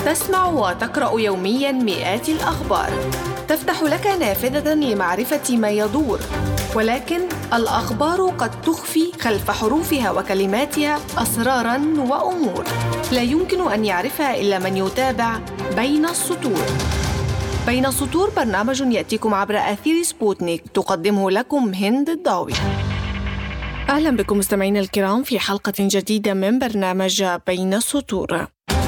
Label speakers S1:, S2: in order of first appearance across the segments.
S1: تسمع وتقرأ يومياً مئات الأخبار، تفتح لك نافذة لمعرفة ما يدور، ولكن الأخبار قد تخفي خلف حروفها وكلماتها أسراراً وأمور لا يمكن أن يعرفها إلا من يتابع بين السطور. بين السطور برنامج يأتيكم عبر أثير سبوتنيك، تقدمه لكم هند الضاوي. أهلا بكم مستمعينا الكرام في حلقة جديدة من برنامج بين السطور.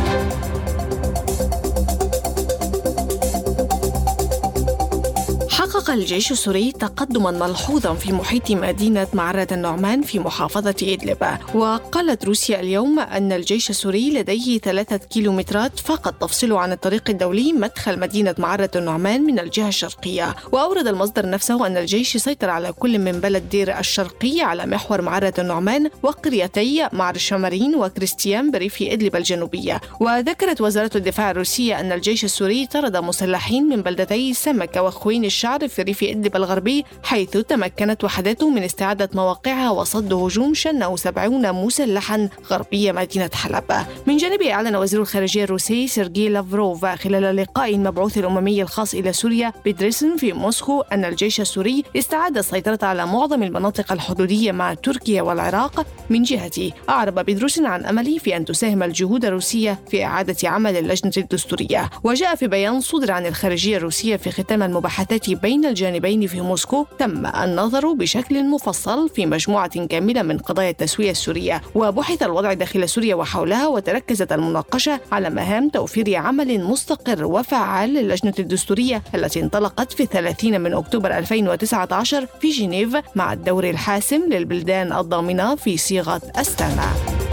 S1: حقق الجيش السوري تقدماً ملحوظاً في محيط مدينة معرة النعمان في محافظة إدلب. وقالت روسيا اليوم أن الجيش السوري لديه 3 كيلومترات فقط تفصل عن الطريق الدولي مدخل مدينة معرة النعمان من الجهة الشرقية. وأورد المصدر نفسه أن الجيش سيطر على كل من بلد دير الشرقي على محور معرة النعمان وقريتي معر الشمرين وكريستيان بريف إدلب الجنوبية. وذكرت وزارة الدفاع الروسية أن الجيش السوري طرد مسلحين من بلدتي سمكة وخوين الشعر في ريف إدلب الغربي، حيث تمكنت وحداته من استعادة مواقعها وصد هجوم شنه 70 مسلحا غربية مدينة حلب. من جانبه أعلن وزير الخارجية الروسي سيرجي لافروف خلال لقاء المبعوث الأممي الخاص إلى سوريا بيدرسن في موسكو أن الجيش السوري استعاد السيطرة على معظم المناطق الحدودية مع تركيا والعراق. من جهته أعرب بيدرسن عن أمله في أن تساهم الجهود الروسية في إعادة عمل اللجنة الدستورية. وجاء في بيان صدر عن الخارجية الروسية في ختام المباحثات بين الجانبين في موسكو تم النظر بشكل مفصل في مجموعة كاملة من قضايا التسوية السورية، وبحث الوضع داخل سوريا وحولها، وتركزت المناقشة على مهام توفير عمل مستقر وفعال للجنة الدستورية التي انطلقت في 30 من أكتوبر 2019 في جنيف مع الدور الحاسم للبلدان الضامنة في صيغة أستانا.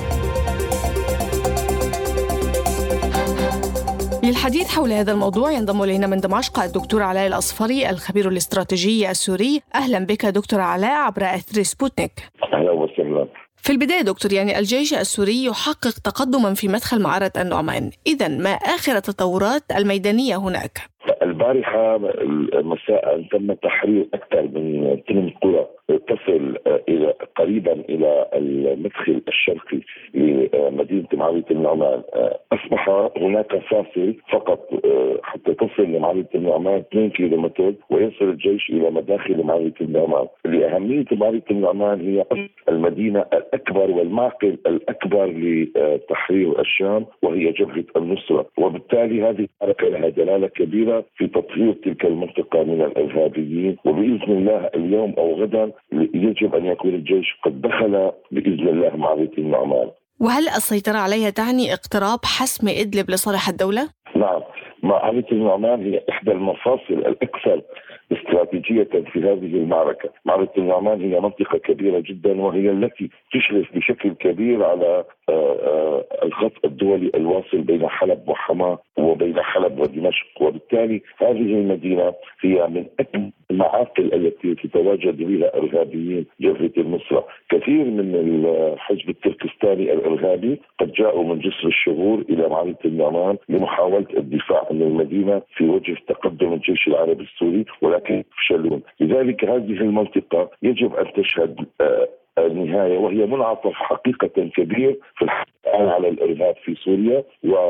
S1: للحديث حول هذا الموضوع ينضم إلينا من دمشق الدكتور علاء الأصفري الخبير الاستراتيجي السوري. أهلا بك دكتور علاء عبر أثير سبوتنيك.
S2: أهلا وسهلا.
S1: في البداية دكتور، الجيش السوري يحقق تقدما في مدخل معرة النعمان، إذن ما آخر التطورات الميدانية هناك؟
S2: البارحة مساء تم تحرير أكثر من 8 قرى تصل إلى قريبا إلى المدخل الشرقي لمدينة معرة النعمان. أصبح هناك فاصل فقط حتى تصل لمعرة النعمان 2 كيلومتر ويصل الجيش إلى مداخل معرة النعمان. لأهمية معرة النعمان هي المدينة الأكبر والمعقل الأكبر لتحرير الشام وهي جبهة النصرة، وبالتالي هذه المعركة لها دلالة كبيرة في تطهير تلك المنطقة من الإرهابيين. وبإذن الله اليوم أو غدا يجب أن يكون الجيش قد دخل بإذن الله معرة النعمان.
S1: وهل السيطرة عليها تعني اقتراب حسم إدلب لصالح الدولة؟
S2: نعم، معرة النعمان هي إحدى المفاصل الأكثر استراتيجية في هذه المعركة. معرة النعمان هي منطقة كبيرة جدا وهي التي تشرف بشكل كبير على الخط الدولي الواصل بين حلب وحما وبين حلب ودمشق، وبالتالي هذه المدينة هي من أكبر المعاقل التي تتواجد بها إرهابيين جبهة النصرة. كثير من الحزب التركستاني الإرهابي قد جاءوا من جسر الشغور إلى معرة النعمان لمحاولة الدفاع عن المدينة في وجه تقدم الجيش العربي السوري، ولكن يفشلون. لذلك هذه المنطقة يجب أن تشهد النهاية، وهي منعطف حقيقة كبير في الحرب على الإرهاب في سوريا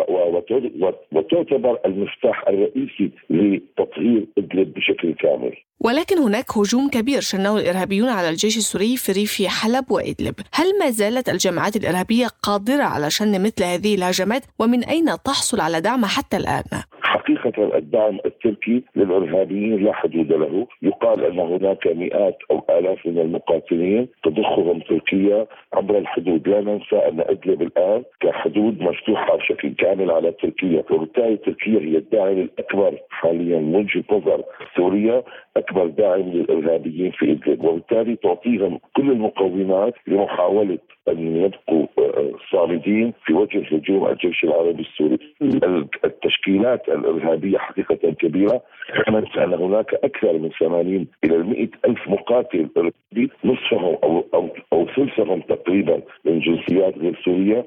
S2: وتعتبر المفتاح الرئيسي لتطهير إدلب بشكل كامل.
S1: ولكن هناك هجوم كبير شنه الإرهابيون على الجيش السوري في ريف حلب وإدلب. هل ما زالت الجماعات الإرهابية قادرة على شن مثل هذه الهجمات، ومن أين تحصل على دعم حتى الآن؟
S2: حقيقة الدعم التركي للإرهابيين لا حدود له. يقال أن هناك مئات أو آلاف من المقاتلين تضخهم تركيا عبر الحدود. لا ننسى أن إدلب الآن كحدود مفتوحة بشكل كامل على تركيا، وبالتالي تركيا هي الداعم الأكبر حاليا من وجهة نظر سوريا، أكبر داعم للإرهابيين في إدلب، وبالتالي تعطيهم كل المقومات لمحاولة أن يبقوا صامدين في وجه هجوم الجيش العربي السوري. التشكيلات الإرهابية حقيقة كبيرة كانت أن هناك أكثر من 80 إلى 100 ألف مقاتل إرهابي، نصفهم أو ثلثهم تقريبا من جنسيات غير سورية،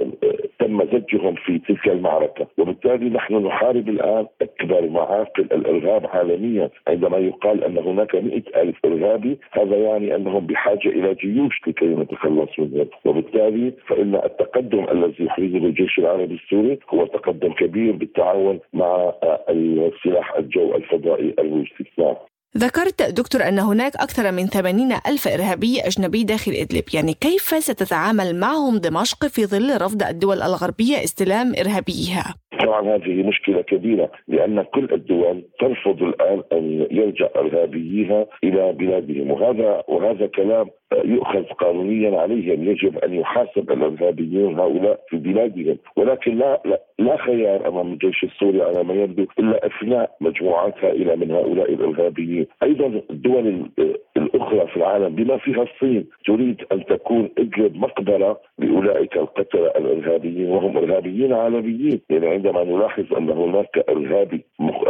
S2: تم زجهم في تلك المعركة. وبالتالي نحن نحارب الآن أكبر معاقل الإرهاب عالميا. عندما يقال أن هناك 100 ألف إرهابي، هذا يعني أنهم بحاجة إلى جيوش لكي نتخلص منهم. وبالتالي فإن التقدم الذي يحرزه الجيش العربي السوري هو تقدم كبير بالتعاون مع السلاح الجو الفضائي الروسي.
S1: ذكرت دكتور أن هناك أكثر من 80 ألف إرهابي أجنبي داخل إدلب، يعني كيف ستتعامل معهم دمشق في ظل رفض الدول الغربية استلام إرهابيها؟
S2: طبعا هذه مشكلة كبيرة، لأن كل الدول ترفض الآن أن يرجع إرهابيها إلى بلادهم، وهذا كلام يؤخذ قانونيا عليهم. يجب أن يحاسب الإرهابيون هؤلاء في بلادهم، ولكن لا خيار أمام الجيش السوري على ما يبدو إلا إفناء مجموعات هائلة من هؤلاء الإرهابيين. أيضا الدول الأخرى في العالم بما فيها الصين تريد أن تكون إدلب مقبرة لأولئك القتلة الإرهابيين، وهم إرهابيين عالميين. يعني عندما نلاحظ أن هناك إرهابي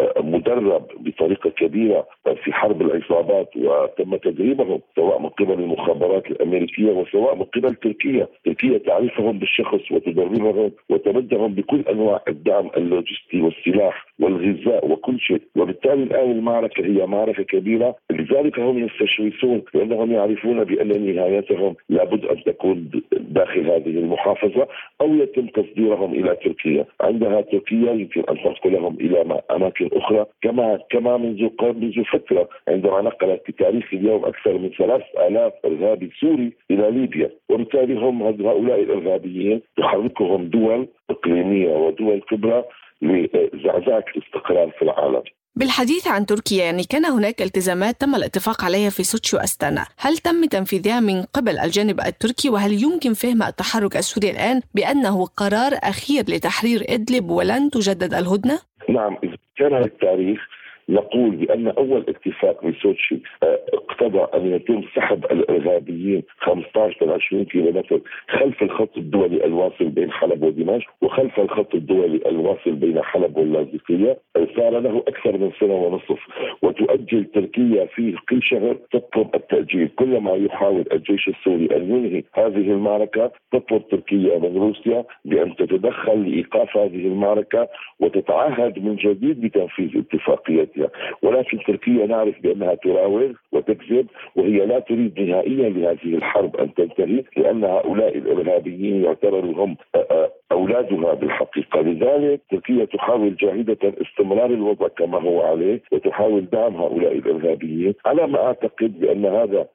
S2: مدرب بطريقة كبيرة في حرب العصابات وتم تدريبهم سواء من قبل المخابرات الأمريكية وسواء من قبل تركيا تعرفهم بالشخص وتدربهم وتمدهم بكل أنواع الدعم اللوجستي والسلاح والغذاء وكل شيء. وبالتالي الآن المعركة هي معركة كبيرة، لذلك هم يستشرسون لأنهم يعرفون بأن نهايتهم لابد أن تكون داخل هذه المحافظة أو يتم تصديرهم إلى تركيا. عندها تركيا يمكن أن تنقلهم إلى أماكن أخرى كما منذ فترة عندما نقلت بتاريخ اليوم أكثر من 3000 إرهابي سوري إلى ليبيا. وبالتالي هؤلاء الإرهابيين تحركهم دول إقليمية ودول كبرى لزعزعة الاستقرار في العالم.
S1: بالحديث عن تركيا، يعني كان هناك التزامات تم الاتفاق عليها في سوتشي وأستانا، هل تم تنفيذها من قبل الجانب التركي؟ وهل يمكن فهم التحرك السوري الآن بأنه قرار أخير لتحرير إدلب ولن تجدد الهدنة؟
S2: نعم، إذا كان التاريخ نقول بأن أول اتفاق بسوتشي اقتضى أن يتم سحب الإرهابيين 15 إلى 20 كيلومتر خلف الخط الدولي الواصل بين حلب ودمشق وخلف الخط الدولي الواصل بين حلب واللاذقية. صار له أكثر من سنة ونصف، وتؤجل تركيا في كل شهر تطلب التأجيل. كلما يحاول الجيش السوري أن ينهي هذه المعركة تطلب تركيا من روسيا بأن تتدخل لإيقاف هذه المعركة وتتعهد من جديد بتنفيذ اتفاقيتها. ولكن تركيا نعرف بأنها تراوغ وتكذب، وهي لا تريد نهائيا لهذه الحرب أن تنتهي، لأن هؤلاء الإرهابيين يعتبروا هم أولادها بالحقيقة. لذلك تركيا تحاول جاهدة استمرار الوضع كما هو عليه وتحاول دعم هؤلاء الإرهابيين. على ما أعتقد بأن هذا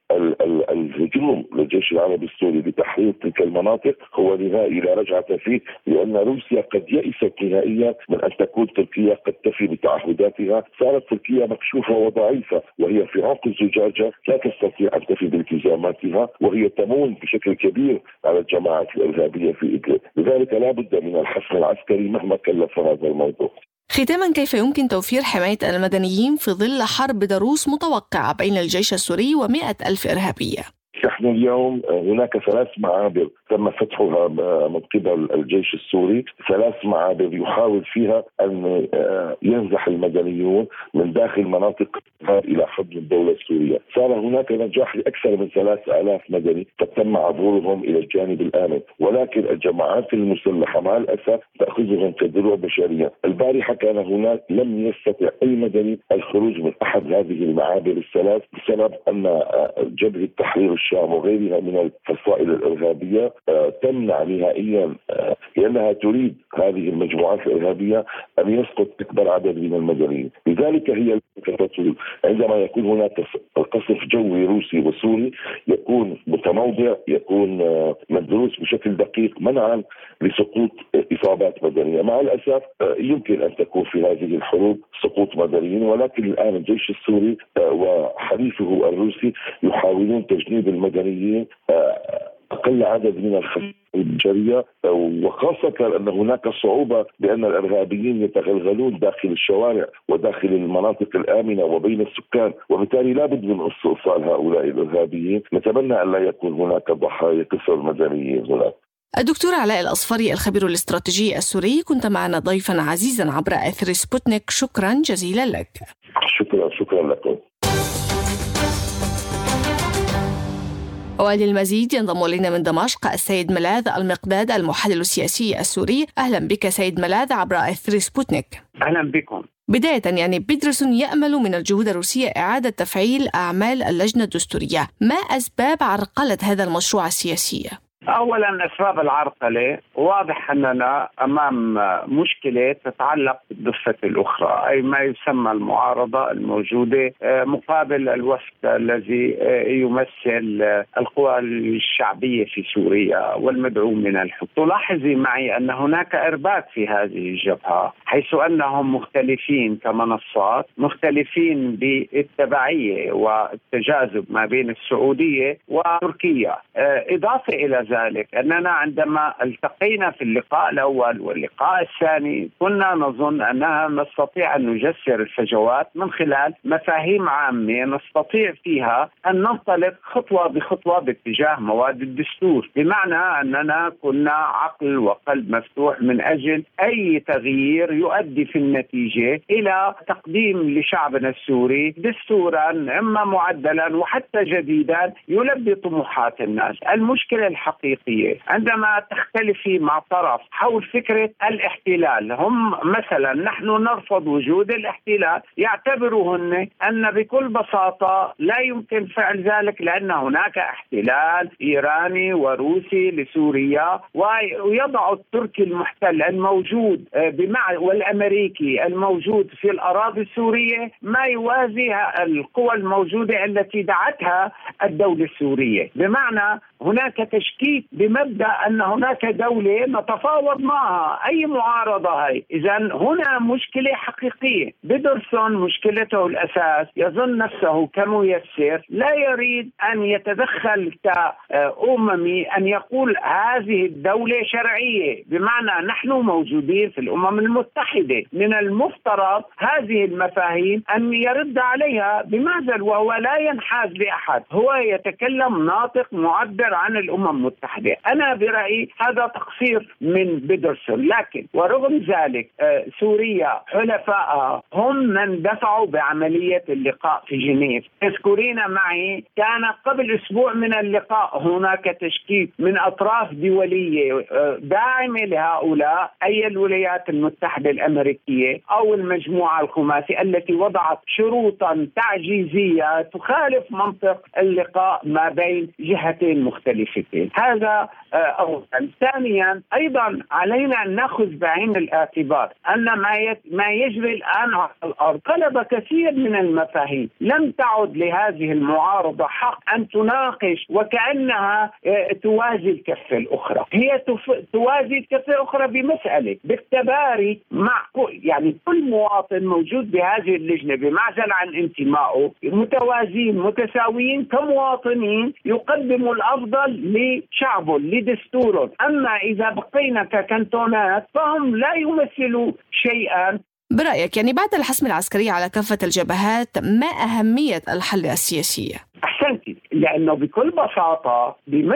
S2: الهجوم للجيش العربي السوري لتحرير تلك المناطق هو نهائي لا رجعة فيه، لأن روسيا قد يئست نهائيا من أن تكون تركيا قد تفي بتعهداتها. صارت تركيا مكشوفة وضعيفة وهي في عنق الزجاجة، لا تستطيع أن تفي بالتزاماتها وهي تمون بشكل كبير على الجماعات الإرهابية في إدلب. لذلك لا بد من الحسم العسكري مهما كلف هذا الموضوع.
S1: ختاما، كيف يمكن توفير حماية المدنيين في ظل حرب ضروس متوقعة بين الجيش السوري و100 ألف إرهابية؟
S2: نحن اليوم هناك 3 معابر تم فتحها من قبل الجيش السوري، 3 معابر يحاول فيها أن ينزح المدنيون من داخل مناطق إلى حضن الدولة السورية. صار هناك نجاح لأكثر من 3000 مدني قد تم عبورهم إلى الجانب الآمن، ولكن الجماعات المسلحة مع الأسف تأخذهم كدروع بشرية. البارحة كان هناك لم يستطع أي مدني الخروج من أحد هذه المعابر ال3 بسبب أن جبهة تحرير الشام وغيرها من الفصائل الإرهابية تمنع نهائيا، لأنها تريد هذه المجموعات الإرهابية أن يسقط أكبر عدد من المدنيين. لذلك هي عندما يكون هناك قصف جوي روسي وسوري يكون متموضع، يكون مدروس بشكل دقيق منعا لسقوط إصابات مدنية. مع الأسف يمكن أن تكون في هذه الحروب سقوط مدنيين، ولكن الآن الجيش السوري وحليفه الروسي يحاولون تجنيب المدنيين أقل عدد من الخسائر البشرية، وخاصة أن هناك صعوبة بأن الإرهابيين يتغلغلون داخل الشوارع وداخل المناطق الآمنة وبين السكان، وبالتالي لا بد من استئصال هؤلاء الإرهابيين. نتمنى أن لا يكون هناك ضحايا كثر مدنيين هناك.
S1: الدكتور علاء الأصفري الخبير الاستراتيجي السوري، كنت معنا ضيفا عزيزا عبر أثير سبوتنيك، شكرا جزيلا لك.
S2: شكرا لكم.
S1: وللمزيد ينضم إلينا من دمشق السيد ملاذ المقداد المحلل السياسي السوري. أهلا بك سيد ملاذ عبر إثر سبوتنيك.
S3: أهلا بكم.
S1: بداية بيدرسون يأمل من الجهود الروسية إعادة تفعيل أعمال اللجنة الدستورية، ما أسباب عرقلة هذا المشروع السياسي؟
S3: أولا أسباب العرقلة واضح أننا أمام مشكلة تتعلق بالضفة الأخرى، أي ما يسمى المعارضة الموجودة مقابل الوفد الذي يمثل القوى الشعبية في سوريا والمدعوم من الحكم. تلاحظي معي أن هناك إرباك في هذه الجبهة، حيث أنهم مختلفين كمنصات، مختلفين بالتبعية والتجاذب ما بين السعودية وتركيا. إضافة إلى ذلك أننا عندما التقينا في اللقاء الأول واللقاء الثاني كنا نظن أننا نستطيع أن نجسر الفجوات من خلال مفاهيم عامة نستطيع فيها أن ننطلق خطوة بخطوة باتجاه مواد الدستور، بمعنى أننا كنا عقل وقلب مفتوح من أجل أي تغيير يؤدي في النتيجة إلى تقديم لشعبنا السوري دستورا إما معدلا وحتى جديدا يلبي طموحات الناس. المشكلة الحقيقية عندما تختلفي مع طرف حول فكرة الاحتلال، هم مثلا نحن نرفض وجود الاحتلال، يعتبرون أن بكل بساطة لا يمكن فعل ذلك لأن هناك احتلال إيراني وروسي لسوريا، ويضع التركي المحتل الموجود والأمريكي الموجود في الأراضي السورية ما يوازي القوى الموجودة التي دعتها الدولة السورية، بمعنى هناك تشكيك بمبدأ أن هناك دولة نتفاوض معها أي معارضة هي. إذن هنا مشكلة حقيقية. بيدرسون مشكلته الأساس يظن نفسه كميسر، لا يريد أن يتدخل كأممي أن يقول هذه الدولة شرعية، بمعنى نحن موجودين في الأمم المتحدة، من المفترض هذه المفاهيم أن يرد عليها بمعزل وهو لا ينحاز لأحد، هو يتكلم ناطق معبر عن الأمم المتحدة. أنا برأيي هذا تقصير من بيدرسون، لكن ورغم ذلك سوريا حلفائها هم من دفعوا بعملية اللقاء في جنيف. تذكرين معي كان قبل أسبوع من اللقاء هناك تشكيك من أطراف دولية داعمة لهؤلاء، أي الولايات المتحدة الأمريكية أو المجموعة الخماسي التي وضعت شروطا تعجيزية تخالف منطق اللقاء ما بين جهتين مختلفتين. هذا أولا. ثانيا أيضا علينا أن نأخذ بعين الاعتبار أن ما يجري الآن على الأرض قلب كثير من المفاهيم، لم تعد لهذه المعارضة حق أن تناقش وكأنها توازي الكفة الأخرى. هي توازي الكفة الأخرى بمسألة بالتباري مع يعني كل مواطن موجود بهذه اللجنة بمعزل عن انتمائه متوازين متساويين كمواطنين يقدموا الأفضل لشعبه لدستوره. أما إذا بقينا ككنتونات فهم لا يمثلوا شيئا.
S1: برأيك بعد الحسم العسكري على كافة الجبهات ما أهمية الحل السياسي؟
S3: أحسنتي، لأنه بكل بساطة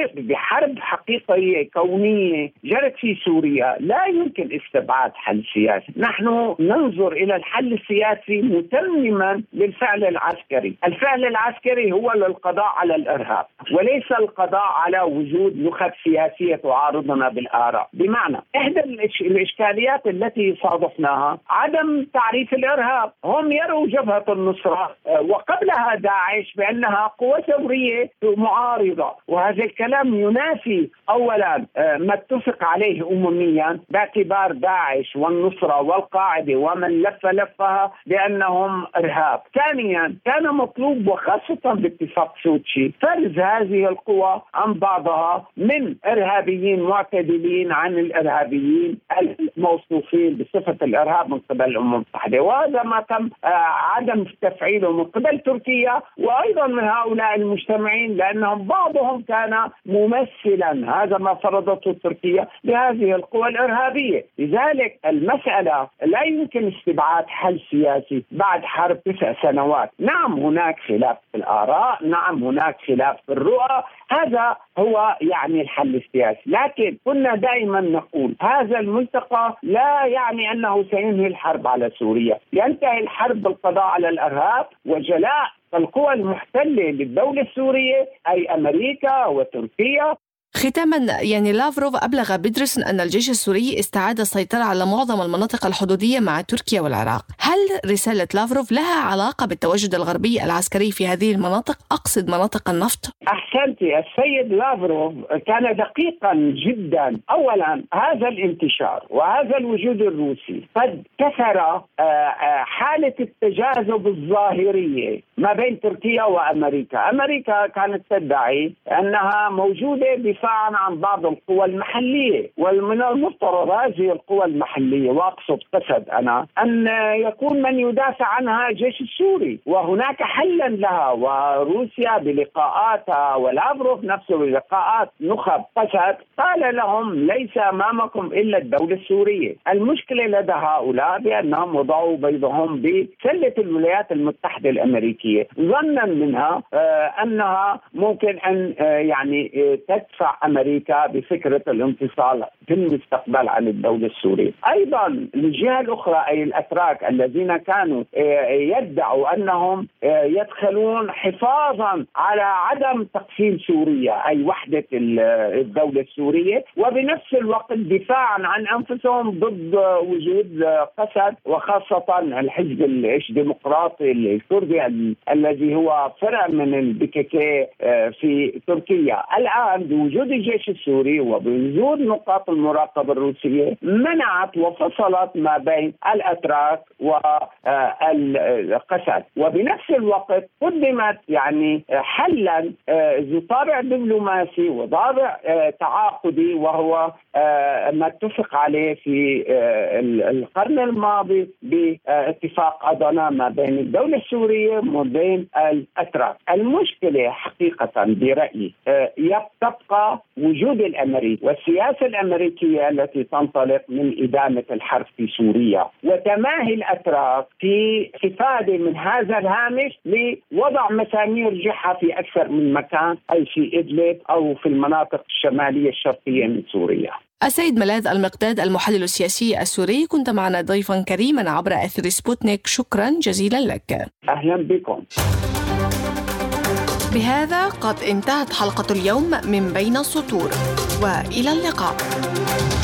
S3: بحرب حقيقية كونية جرت في سوريا لا يمكن استبعاد حل سياسي. نحن ننظر إلى الحل السياسي متمما للفعل العسكري. الفعل العسكري هو للقضاء على الإرهاب وليس القضاء على وجود نخب سياسية تعارضنا بالآراء. بمعنى إحدى الإشكاليات التي صادفناها عدم تعريف الإرهاب. هم يروا جبهة النصرة وقبلها داعش بأنها قوة ثورية معارضة، وهذا الكلام ينافي أولا ما اتفق عليه أمميا باعتبار داعش والنصرة والقاعدة ومن لفها بأنهم إرهاب. ثانيا كان مطلوب وخاصة باتفاق سوتشي فرز هذه القوى عن بعضها من إرهابيين معتدلين عن الإرهابيين الموصوفين بصفة الإرهاب من قبل الأمم المتحدة، وهذا ما تم عدم تفعيله من قبل تركيا وأيضا من هؤلاء المجتمع المستمعين لأنهم بعضهم كان ممثلا، هذا ما فرضته تركيا بهذه القوى الإرهابية. لذلك المسألة لا يمكن استبعاد حل سياسي بعد حرب 9 سنوات. نعم هناك خلاف في الآراء، نعم هناك خلاف في الرؤى، هذا هو يعني الحل السياسي. لكن كنا دائما نقول هذا الملتقى لا يعني أنه سينهي الحرب على سوريا، ينتهي الحرب بالقضاء على الإرهاب وجلاء القوى المحتلة للدولة السورية أي أمريكا وتركيا.
S1: ختاما، لافروف أبلغ بيدرسون أن الجيش السوري استعاد السيطرة على معظم المناطق الحدودية مع تركيا والعراق. هل رسالة لافروف لها علاقة بالتواجد الغربي العسكري في هذه المناطق، أقصد مناطق النفط؟
S3: أحسنتي، السيد لافروف كان دقيقا جدا. أولا هذا الانتشار وهذا الوجود الروسي قد كسر حالة التجاذب الظاهرية ما بين تركيا وأمريكا. أمريكا كانت تدعي أنها موجودة دفاعا عن بعض القوى المحلية، ومن المفترض هذه القوى المحلية وأقصد قصد أنا أن يكون من يدافع عنها الجيش السوري، وهناك حلا لها. وروسيا بلقاءاتها ولافروف نفسه بلقاءات نخب قسد قال لهم ليس أمامكم إلا الدولة السورية. المشكلة لدى هؤلاء بأنهم وضعوا بيضهم بسلة الولايات المتحدة الأمريكية ظنا منها أنها ممكن أن تدفع أمريكا بفكرة الانفصال في المستقبل عن الدولة السورية. أيضا الجهة الأخرى أي الأتراك الذين كانوا يدعوا أنهم يدخلون حفاظا على عدم تقسيم سوريا أي وحدة الدولة السورية، وبنفس الوقت دفاعا عن أنفسهم ضد وجود قسد وخاصة الحزب الديمقراطي الكردي الذي هو فرع من البكك في تركيا. الآن بوجود الجيش السوري وبوجود نقاط المراقبة الروسية منعت وفصلت ما بين الأتراك والقسد، وبنفس الوقت قدمت حلا ذو طابع دبلوماسي وطابع تعاقدي، وهو ما اتفق عليه في القرن الماضي باتفاق أضنا ما بين الدولة السورية وما بين الأتراك. المشكلة حقيقة برأيي تبقى وجود الأمريكي والسياسة الأمريكية التي تنطلق من إدامة الحرب في سوريا، وتماهي الأتراك في استفادة من هذا الهامش لوضع مسامير جحا في أكثر من مكان أي في إدلب أو في المناطق الشمالية الشرقية من سوريا.
S1: السيد ملاذ المقداد المحلل السياسي السوري، كنت معنا ضيفا كريما عبر أثير سبوتنيك، شكرا جزيلا لك.
S3: أهلا بكم.
S1: بهذا قد انتهت حلقة اليوم من بين السطور، وإلى اللقاء.